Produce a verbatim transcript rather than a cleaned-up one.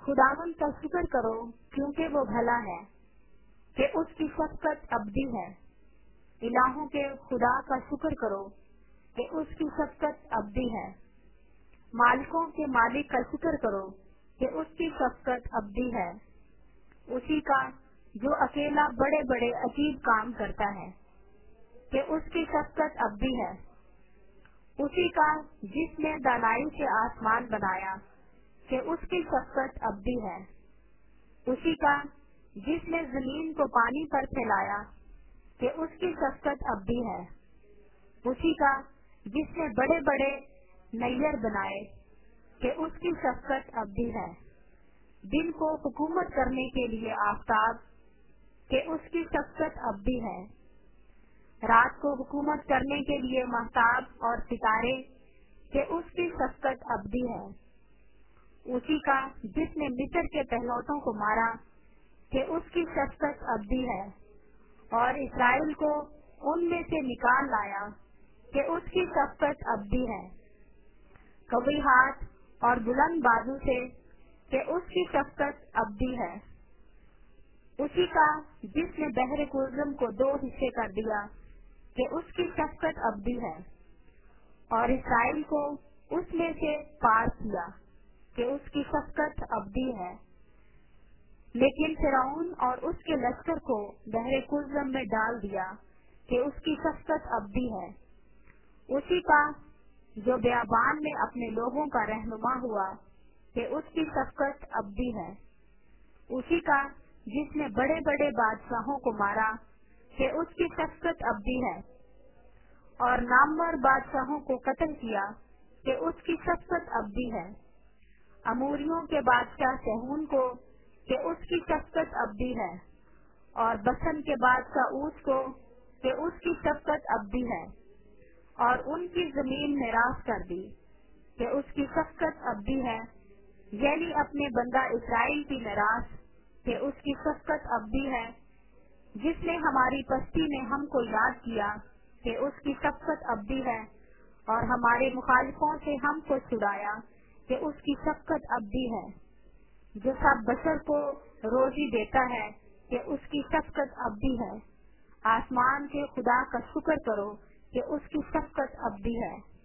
खुदावन का शुक्र करो क्योंकि वो भला है, कि उसकी शफकत अबदी है। इलाहों के खुदा का शुक्र करो कि उसकी शफकत अबदी है। मालिकों के मालिक का शुक्र करो कि उसकी शफकत अबदी है। उसी का जो अकेला बड़े बड़े अजीब काम करता है, कि उसकी शफकत अबदी है। उसी का जिसने दानाई से आसमान बनाया, कि उसकी शफकत अबदी है। उसी का जिसने जमीन को पानी पर फैलाया, कि उसकी शफकत अबदी है। उसी का जिसने बड़े बड़े नैयर बनाए, कि उसकी शफकत अबदी है। दिन को हुकूमत करने के लिए आफताब, कि उसकी शफकत अबदी है। रात को हुकूमत करने के लिए महताब और सितारे, कि उसकी शफकत अबदी है। उसी का जिसने मिस्र के पहलौठों को मारा, कि उसकी शफकत अबदी है। और इस्राएल को उनमें से निकाल लाया, कि उसकी शफकत अबदी है। कवी हाथ और बुलंद बाजू से, कि उसकी शफकत अबदी है। उसी का जिसने बहरे कुर्जम को दो हिस्से कर दिया, कि उसकी शफकत अबदी है। और इस्राएल को उसमें से पार किया, कि उसकी शफकत अबदी है। लेकिन फिरौन और उसके लश्कर को बहरे कुर्जम में डाल दिया, कि उसकी शफकत अबदी है। उसी का जो बियाबान में अपने लोगों का रहनुमा हुआ, कि उसकी शफकत अबदी है। उसी का जिसने बड़े बड़े बादशाहों को मारा, कि उसकी शफकत अबदी है। और नामवर बादशाहों को कत्ल किया, कि उसकी शफकत अबदी है। अमूरियों के बादशाह सहून को, कि उसकी शफकत अबदी है। और बसन के बादशाह ऊस को, कि उसकी शफकत अबदी है। और उनकी जमीन निराश कर दी, कि उसकी शफकत अबदी है। यानी अपने बंदा इस्राएल की निराश, कि उसकी शफकत अबदी है। जिसने हमारी पस्ती में हमको याद किया, कि उसकी शफकत अबदी है। और हमारे मुखालिफों से हमको छुड़ाया, कि उसकी शफकत अबदी है। जो सब बशर को रोजी देता है, कि उसकी शफकत अबदी है। आसमान के खुदा का शुक्र करो, कि उसकी शफकत अबदी है।